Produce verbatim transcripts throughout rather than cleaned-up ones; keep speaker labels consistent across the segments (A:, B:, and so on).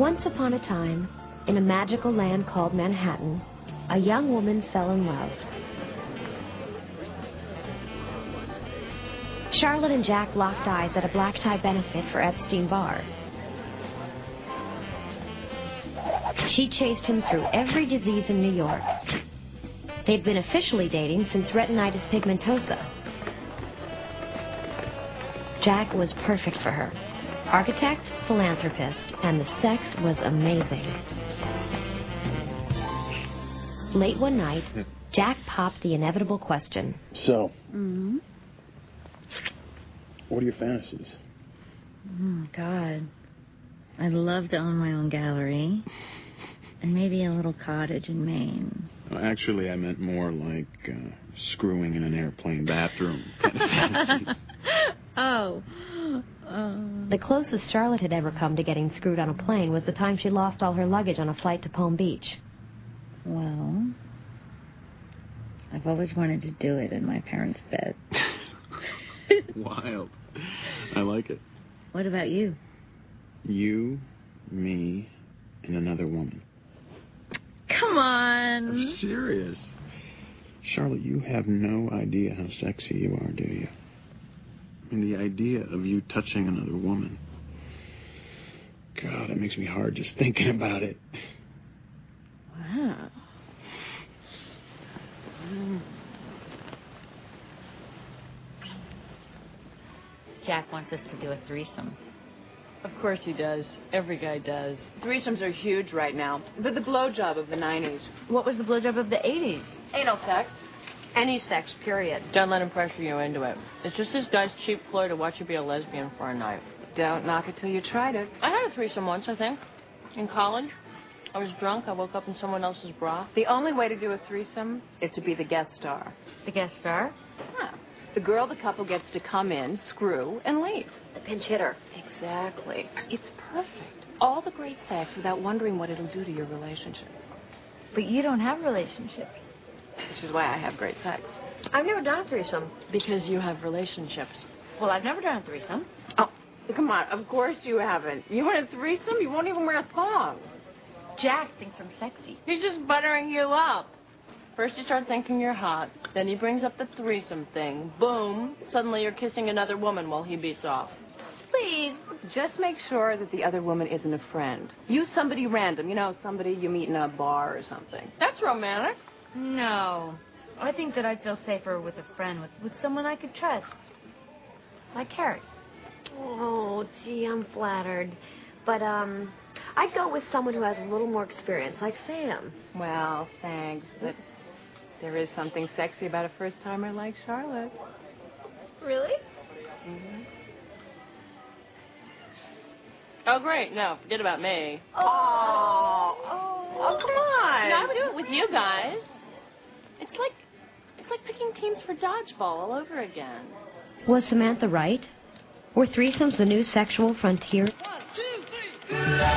A: Once upon a time, in a magical land called Manhattan, a young woman fell in love. Charlotte and Jack locked eyes at a black tie benefit for Epstein Barr. She chased him through every disease in New York. They'd been officially dating since retinitis pigmentosa. Jack was perfect for her. Architect, philanthropist, and the sex was amazing. Late one night, Jack popped the inevitable question.
B: So,
C: mm-hmm.
B: What are your fantasies?
C: Oh, God. I'd love to own my own gallery. And maybe a little cottage in Maine.
B: Well, actually, I meant more like uh, screwing in an airplane bathroom kind of fantasies.
C: Oh. Uh...
A: The closest Charlotte had ever come to getting screwed on a plane was the time she lost all her luggage on a flight to Palm Beach.
C: Well, I've always wanted to do it in my parents' bed.
B: Wild. I like it.
C: What about you?
B: You, me, and another woman.
C: Come on.
B: I'm serious. Charlotte, you have no idea how sexy you are, do you? And the idea of you touching another woman. God, it makes me hard just thinking about it.
C: Wow. Jack wants us to do a threesome.
D: Of course he does. Every guy does. Threesomes are huge right now. They're the blowjob of the nineties.
C: What was the blowjob of the eighties?
D: Anal sex.
A: Any sex, period.
D: Don't let him pressure you into it. It's just this guy's cheap ploy to watch you be a lesbian for a night. Don't knock it till you tried it. I had a threesome once, I think. In college. I was drunk. I woke up in someone else's bra. The only way to do a threesome is to be the guest star.
C: The guest star?
D: Yeah. The girl the couple gets to come in, screw, and leave.
A: The pinch hitter.
D: Exactly. It's perfect. All the great sex without wondering what it'll do to your relationship.
C: But you don't have relationships.
D: Which is why I have great sex.
A: I've never done a threesome.
D: Because you have relationships.
C: Well, I've never done a threesome.
D: Oh, come on. Of course you haven't. You want a threesome? You won't even wear a thong.
C: Jack thinks I'm sexy.
D: He's just buttering you up. First you start thinking you're hot. Then he brings up the threesome thing. Boom. Suddenly you're kissing another woman while he beats off.
C: Please.
D: Just make sure that the other woman isn't a friend. Use somebody random. You know, somebody you meet in a bar or something. That's romantic.
C: No. I think that I'd feel safer with a friend, with, with someone I could trust. Like Carrie.
A: Oh, gee, I'm flattered. But, um, I'd go with someone who has a little more experience, like Sam.
D: Well, thanks, but there is something sexy about a first-timer like Charlotte.
C: Really?
D: Mm-hmm. Oh, great. No, forget about me.
C: Oh.
D: Oh, oh come on. No, I would do it with you guys. It's like, it's like picking teams for dodgeball all over again.
A: Was Samantha right? Were threesomes the new sexual frontier?
E: One, two, three.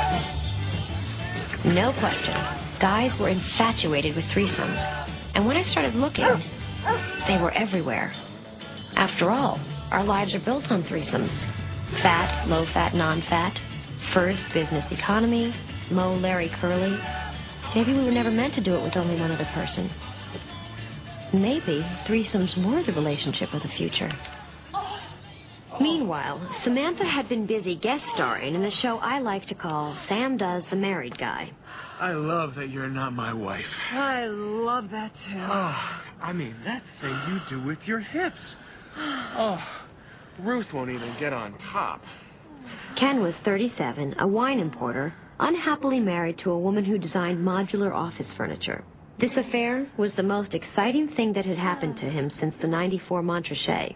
A: No question. Guys were infatuated with threesomes. And when I started looking, they were everywhere. After all, our lives are built on threesomes. Fat, low-fat, non-fat. First, business economy. Moe, Larry, Curly. Maybe we were never meant to do it with only one other person. Maybe threesomes were the relationship of the future. Meanwhile, Samantha had been busy guest starring in the show I like to call Sam Does the Married Guy.
F: I love that you're not my wife.
G: I love that, too.
F: Oh, I mean, that thing you do with your hips. Oh, Ruth won't even get on top.
A: Ken was thirty-seven, a wine importer, unhappily married to a woman who designed modular office furniture. This affair was the most exciting thing that had happened to him since the ninety-four Montrachet.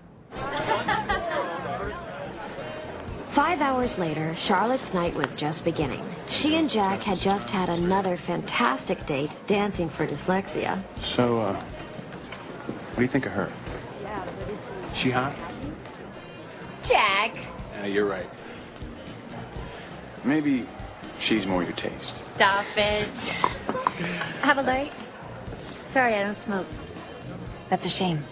A: Five hours later, Charlotte's night was just beginning. She and Jack had just had another fantastic date dancing for dyslexia.
B: So, uh, what do you think of her? She hot?
C: Jack.
B: Yeah, you're right. Maybe she's more your taste.
C: Stop it. Have a light? Sorry, I don't smoke. That's a shame.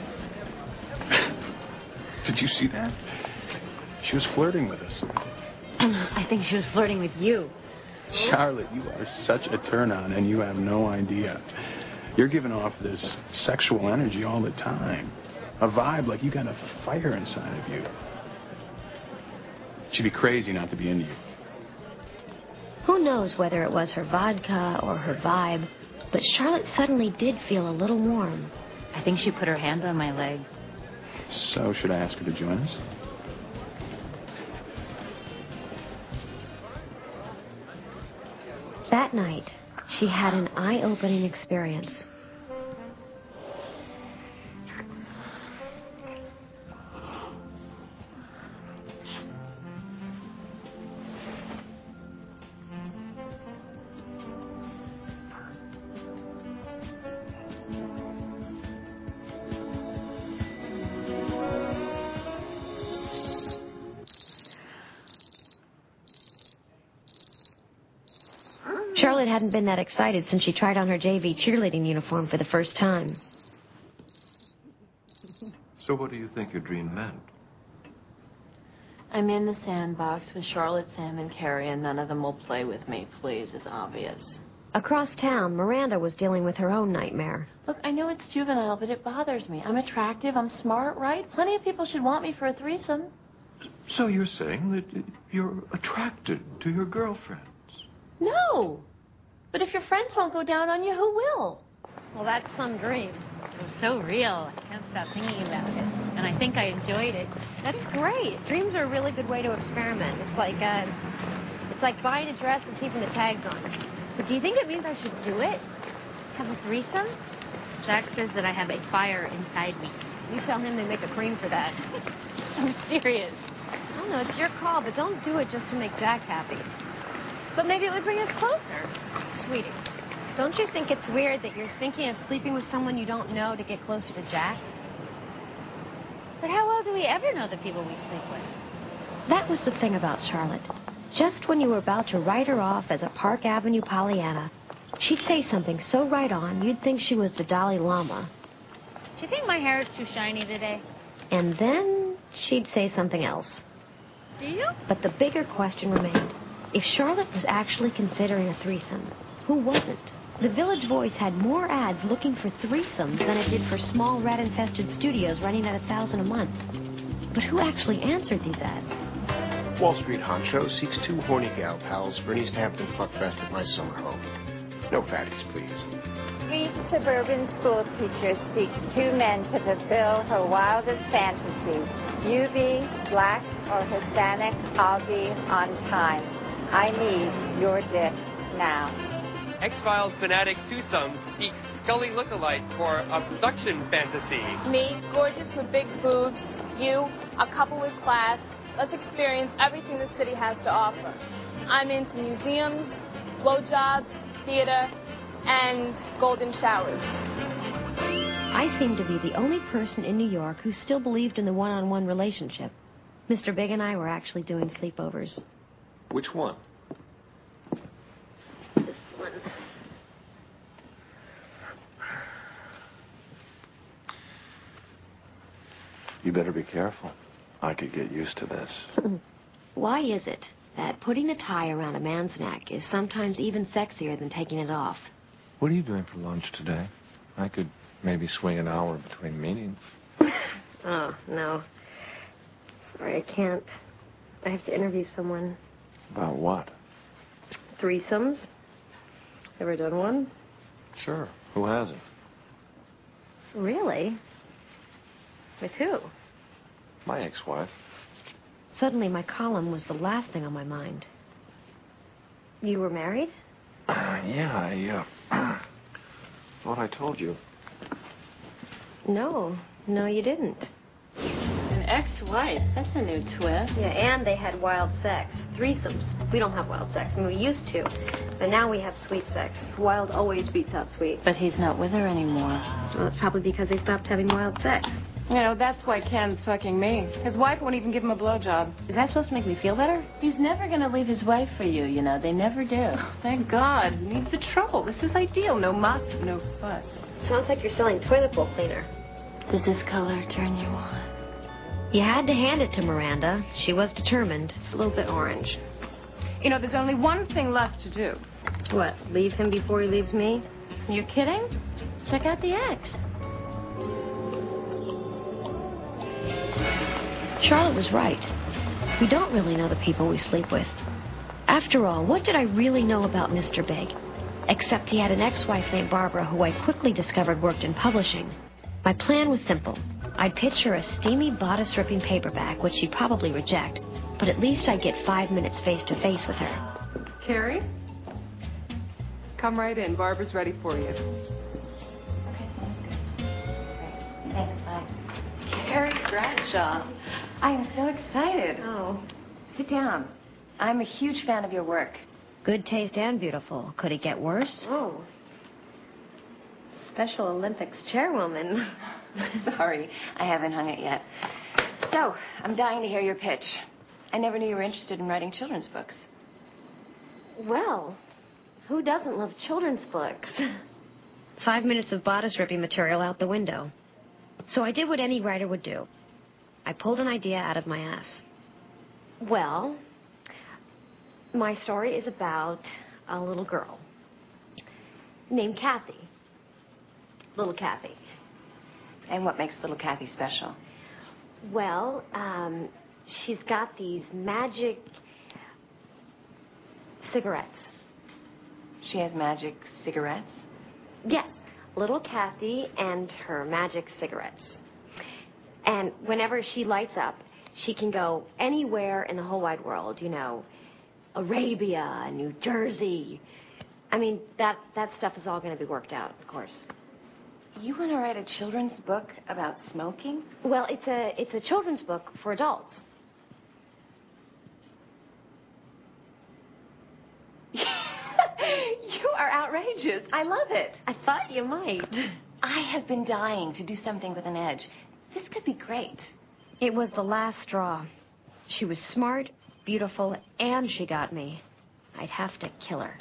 B: Did you see that? She was flirting with us.
C: I think she was flirting with you.
B: Charlotte, you are such a turn-on, and you have no idea. You're giving off this sexual energy all the time. A vibe like you got a fire inside of you. She'd be crazy not to be into you.
A: Who knows whether it was her vodka or her vibe, but Charlotte suddenly did feel a little warm.
C: I think she put her hand on my leg.
B: So, should I ask her to join us?
A: That night, she had an eye-opening experience. Charlotte hadn't been that excited since she tried on her J V cheerleading uniform for the first time.
E: So what do you think your dream meant?
D: I'm in the sandbox with Charlotte, Sam, and Carrie, and none of them will play with me, please. It's obvious.
A: Across town, Miranda was dealing with her own nightmare.
D: Look, I know it's juvenile, but it bothers me. I'm attractive, I'm smart, right? Plenty of people should want me for a threesome.
E: So you're saying that you're attracted to your girlfriends?
D: No! But if your friends won't go down on you, who will?
C: Well, that's some dream. It was so real. I can't stop thinking about it. And I think I enjoyed it.
A: That's great. Dreams are a really good way to experiment. It's like, uh, it's like buying a dress and keeping the tags on. But do you think it means I should do it?
C: Have a threesome? Jack says that I have a fire inside me.
A: You tell him they make a cream for that.
C: I'm serious.
A: I don't know, it's your call, but don't do it just to make Jack happy. But maybe it would bring us closer. Sweetie, don't you think it's weird that you're thinking of sleeping with someone you don't know to get closer to Jack?
C: But how well do we ever know the people we sleep with?
A: That was the thing about Charlotte. Just when you were about to write her off as a Park Avenue Pollyanna, she'd say something so right on, you'd think she was the Dalai Lama.
C: Do you think my hair is too shiny today?
A: And then she'd say something else.
C: Do you?
A: But the bigger question remained. If Charlotte was actually considering a threesome, who wasn't? The Village Voice had more ads looking for threesomes than it did for small rat-infested studios running at a thousand a month. But who actually answered these ads?
H: Wall Street Honcho seeks two horny gal pals for an East Hampton fuckfest at my summer home. No fatties, please.
I: Sweet suburban school teacher seeks two men to fulfill her wildest fantasies. You be black or Hispanic, I'll be on time. I need your dick now.
J: X-Files fanatic twosome seeks Scully lookalike for a production fantasy.
K: Me, gorgeous with big boobs. You, a couple with class. Let's experience everything the city has to offer. I'm into museums, blowjobs, theater, and golden showers.
A: I seem to be the only person in New York who still believed in the one-on-one relationship. Mister Big and I were actually doing sleepovers.
E: Which one?
A: This one.
E: You better be careful. I could get used to this.
A: Why is it that putting a tie around a man's neck is sometimes even sexier than taking it off?
E: What are you doing for lunch today? I could maybe swing an hour between meetings.
A: Oh, no. Sorry, I can't. I have to interview someone.
E: About what?
A: Threesomes. Ever done one?
E: Sure. Who hasn't?
A: Really? With who?
E: My ex-wife.
A: Suddenly, my column was the last thing on my mind. You were married?
E: Uh, yeah, I, uh... thought I told you.
A: No. No, you didn't.
D: An ex-wife? That's a new twist.
A: Yeah, and they had wild sex. Threesomes. We don't have wild sex. I mean, we used to. But now we have sweet sex. Wild always beats out sweet.
D: But he's not with her anymore.
A: Well, it's probably because they stopped having wild sex.
G: You know, that's why Ken's fucking me. His wife won't even give him a blowjob.
A: Is that supposed to make me feel better?
D: He's never going to leave his wife for you, you know. They never do.
G: Oh, thank God. He needs the trouble. This is ideal. No muss, no fuss.
A: Sounds like you're selling toilet bowl cleaner.
D: Does this color turn you on?
A: You had to hand it to Miranda. She was determined.
G: It's a little bit orange. You know, there's only one thing left to do.
A: What, leave him before he leaves me?
D: You kidding? Check out the X.
A: Charlotte was right. We don't really know the people we sleep with. After all, what did I really know about Mister Big? Except he had an ex-wife named Barbara who I quickly discovered worked in publishing. My plan was simple. I'd pitch her a steamy bodice-ripping paperback, which she'd probably reject, but at least I'd get five minutes face-to-face with her.
G: Carrie? Come right in. Barbara's ready for you.
I: Thanks, bye. Carrie Bradshaw. I am so excited.
G: Oh.
I: Sit down. I'm a huge fan of your work.
A: Good taste and beautiful. Could it get worse?
I: Oh. Special Olympics chairwoman. Sorry, I haven't hung it yet. So, I'm dying to hear your pitch. I never knew you were interested in writing children's books.
A: Well, who doesn't love children's books? Five minutes of bodice-ripping material out the window. So I did what any writer would do. I pulled an idea out of my ass.
L: Well, my story is about a little girl named Kathy. Little Kathy.
I: And what makes little Kathy special?
L: Well, um, she's got these magic cigarettes.
I: She has magic cigarettes?
L: Yes, little Kathy and her magic cigarettes. And whenever she lights up, she can go anywhere in the whole wide world, you know, Arabia, New Jersey. I mean, that, that stuff is all going to be worked out, of course.
I: You want to write a children's book about smoking?
L: Well, it's a, it's a children's book for adults.
I: You are outrageous. I love it.
L: I thought you might.
I: I have been dying to do something with an edge. This could be great.
A: It was the last straw. She was smart, beautiful, and she got me. I'd have to kill her.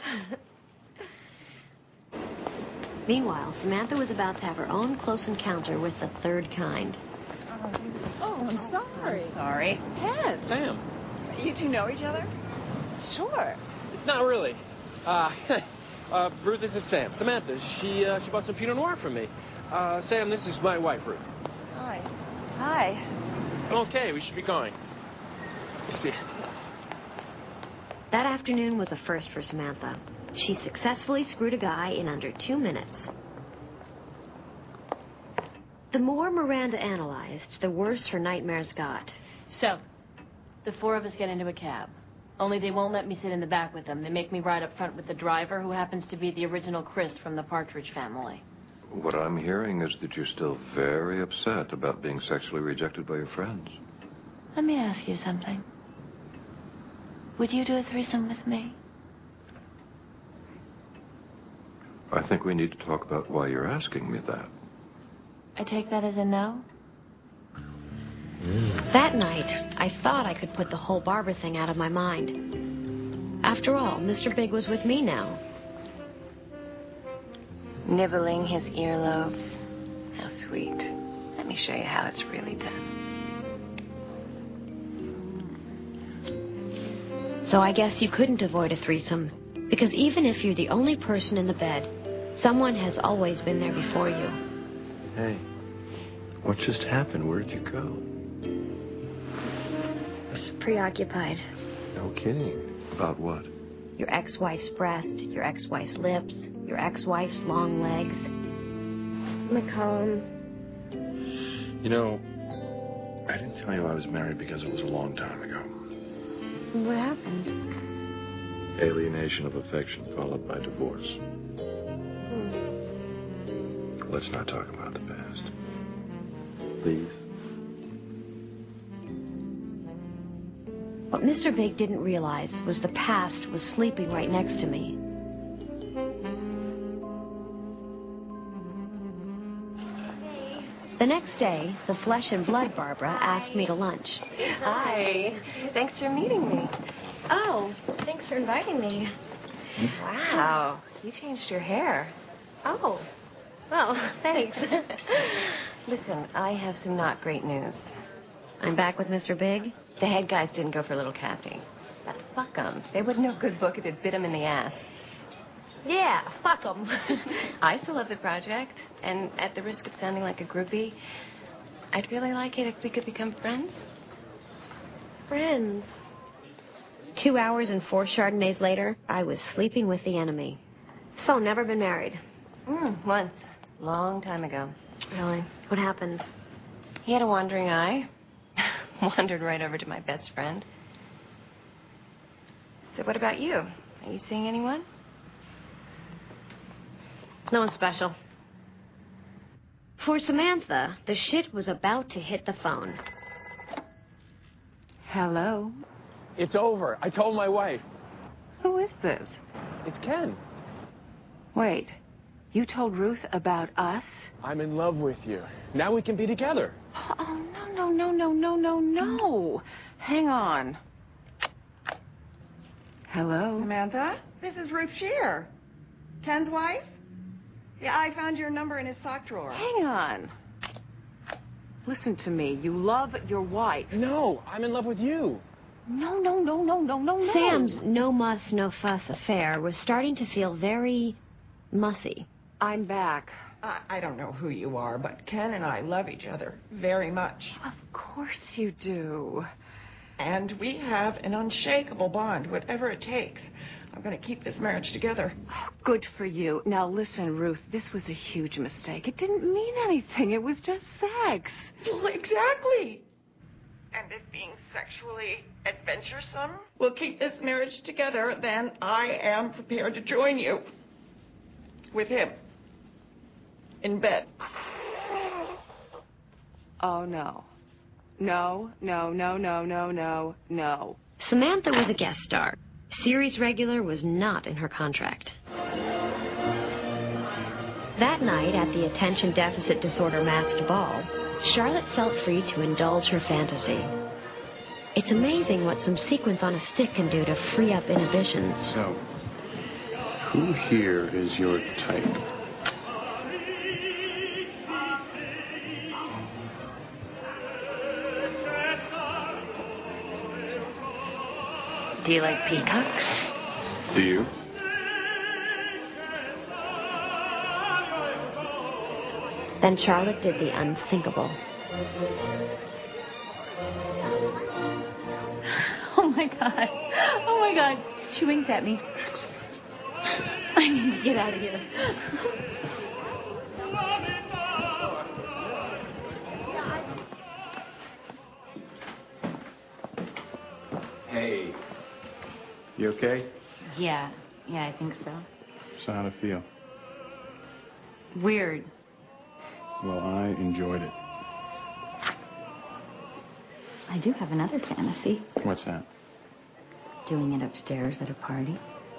A: Meanwhile, Samantha was about to have her own close encounter with the third kind.
G: Oh, I'm sorry.
J: I'm sorry.
G: Ted.
J: Sam.
G: You two know each other? Sure.
J: Not really. Uh, uh, Ruth, this is Sam. Samantha, she uh, she bought some Pinot Noir from me. Uh, Sam, this is my wife, Ruth.
G: Hi. Hi.
J: Okay, we should be going. See ya.
A: That afternoon was a first for Samantha. She successfully screwed a guy in under two minutes. The more Miranda analyzed, the worse her nightmares got.
D: So, the four of us get into a cab. Only they won't let me sit in the back with them. They make me ride up front with the driver, who happens to be the original Chris from the Partridge Family.
E: What I'm hearing is that you're still very upset about being sexually rejected by your friends.
D: Let me ask you something. Would you do a threesome with me?
E: I think we need to talk about why you're asking me that.
D: I take that as a no?
A: That night, I thought I could put the whole Barbara thing out of my mind. After all, Mister Big was with me now.
I: Nibbling his earlobes. How sweet. Let me show you how it's really done.
A: So I guess you couldn't avoid a threesome, because even if you're the only person in the bed, someone has always been there before you.
M: Hey, what just happened? Where'd you go?
A: I was preoccupied.
M: No kidding. About what?
A: Your ex-wife's breast, your ex-wife's lips, your ex-wife's long legs.
L: Macomb.
M: You know, I didn't tell you I was married because it was a long time ago.
L: What happened?
M: Alienation of affection followed by divorce.
L: Hmm.
M: Let's not talk about the past. Please.
A: What Mister Big didn't realize was the past was sleeping right next to me. The next day, the flesh and blood Barbara asked me to lunch.
I: Hi. Thanks for meeting me.
L: Oh, thanks for inviting me.
I: Wow. You changed your hair.
L: Oh. Well, thanks.
I: Listen, I have some not great news.
A: I'm back with Mister Big.
G: The head guys didn't go for little Kathy. But fuck them. They wouldn't know good book if it bit them in the ass.
A: Yeah, fuck 'em.
G: I still love the project, and at the risk of sounding like a groupie, I'd really like it if we could become friends.
A: Friends. Two hours and four Chardonnays later, I was sleeping with the enemy. So, never been married.
G: Mm, once. Long time ago.
A: Really? What happened?
G: He had a wandering eye. Wandered right over to my best friend. So what about you? Are you seeing anyone?
A: No one special. For Samantha, the shit was about to hit the phone.
N: Hello?
J: It's over. I told my wife.
N: Who is this?
J: It's Ken.
N: Wait, you told Ruth about us?
J: I'm in love with you. Now we can be together.
N: Oh, no, no, no, no, no, no, no. Hang on. Hello?
G: Samantha? This is Ruth Shear. Ken's wife? Yeah, I found your number in his sock drawer.
N: Hang on. Listen to me. You love your wife.
J: No, I'm in love with you.
N: No, no, no, no, no, no, no.
A: Sam's no muss, no fuss affair was starting to feel very mussy.
N: I'm back.
O: I, I don't know who you are, but Ken and I love each other very much.
N: Of course you do.
O: And we have an unshakable bond, whatever it takes. I'm going to keep this marriage together.
N: Oh, good for you. Now listen, Ruth, this was a huge mistake. It didn't mean anything. It was just sex.
O: Well, exactly. And if being sexually adventuresome will keep this marriage together, then I am prepared to join you with him in bed.
N: Oh, no. No, no, no, no, no, no, no.
A: Samantha was a guest star. Series regular was not in her contract. That night at the Attention Deficit Disorder Masked Ball, Charlotte felt free to indulge her fantasy. It's amazing what some sequins on a stick can do to free up inhibitions.
B: So, who here is your type?
C: Do you like peacocks?
B: Do you?
A: Then Charlotte did the unthinkable.
C: Oh my god. Oh my god. She winked at me. I need to get out of here.
B: Hey. You okay?
C: Yeah. Yeah, I think so.
B: So how'd it feel?
C: Weird.
B: Well, I enjoyed it.
C: I do have another fantasy.
B: What's that?
C: Doing it upstairs at a party.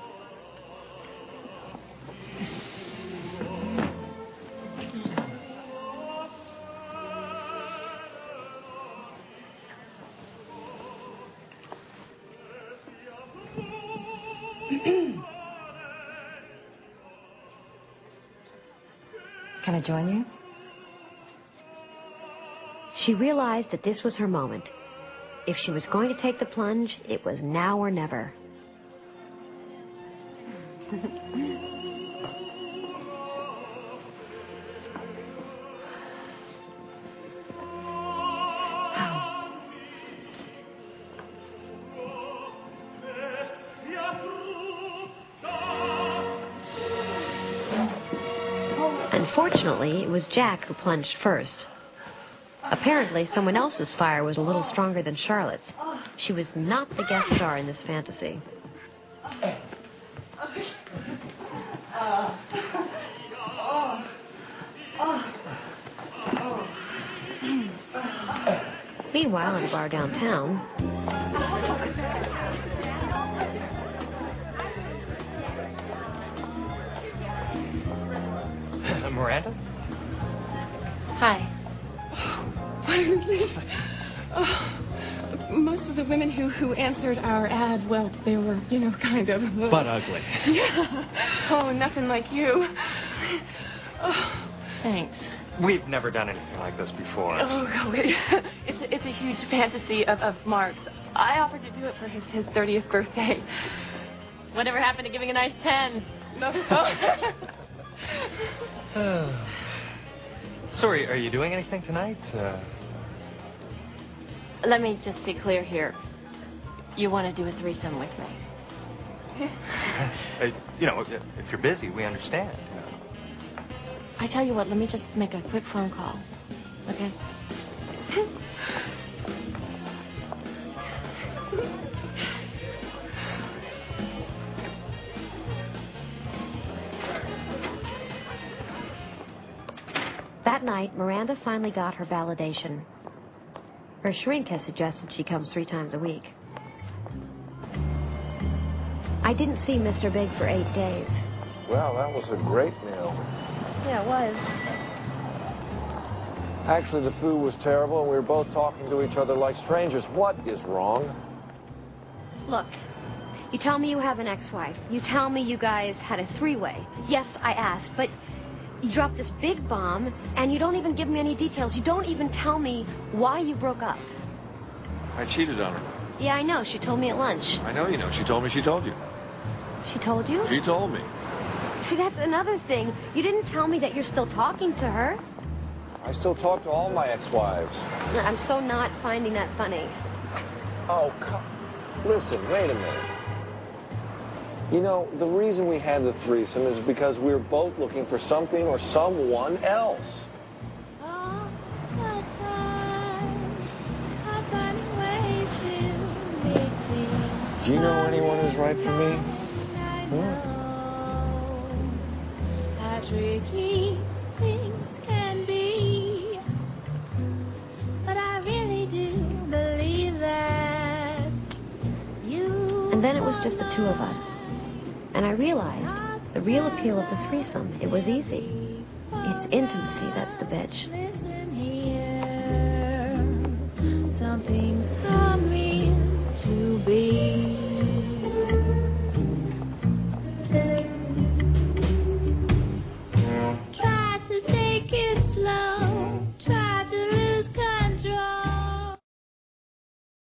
A: Can I join you? She realized that this was her moment. If she was going to take the plunge, it was now or never. Unfortunately, it was Jack who plunged first. Apparently, someone else's fire was a little stronger than Charlotte's. She was not the guest star in this fantasy. Meanwhile, at a bar downtown,
J: Miranda?
G: Hi.
P: What a relief. Oh, most of the women who, who answered our ad, well, they were, you know, kind of... Uh,
J: But ugly.
P: Yeah. Oh, nothing like you. Oh.
G: Thanks.
Q: We've never done anything like this before.
P: Oh, golly. It's a, it's a huge fantasy of, of Mark's. I offered to do it for his, his thirtieth birthday.
D: Whatever happened to giving a nice ten?
P: No.
Q: uh, sorry, are you doing anything tonight? Uh...
D: Let me just be clear here. You want to do a threesome with me?
Q: uh, you know, if, if you're busy, we understand.
D: I tell you what, let me just make a quick phone call, okay?
L: That night, Miranda finally got her validation. Her shrink has suggested she comes three times a week. I didn't see Mister Big for eight days.
R: Well, that was a great meal.
L: Yeah, it was.
R: Actually, the food was terrible, and we were both talking to each other like strangers. What is wrong?
L: Look, you tell me you have an ex-wife. You tell me you guys had a three-way. Yes, I asked, but you dropped this big bomb, and you don't even give me any details. You don't even tell me why you broke up.
M: I cheated on her.
L: Yeah, I know. She told me at lunch.
M: I know you know. She told me she told you.
L: She told you?
M: She told me.
L: See, that's another thing. You didn't tell me that you're still talking to her.
R: I still talk to all my ex-wives.
L: I'm so not finding that funny.
R: Oh, come... Listen, wait a minute. You know, the reason we had the threesome is because we were both looking for something or someone else. Do you know anyone who's right for me? Hmm?
S: Tricky things can be, but I really do believe that you.
L: And then it was just the two of us. And I realized the real appeal of the threesome, it was easy. It's intimacy that's the bitch.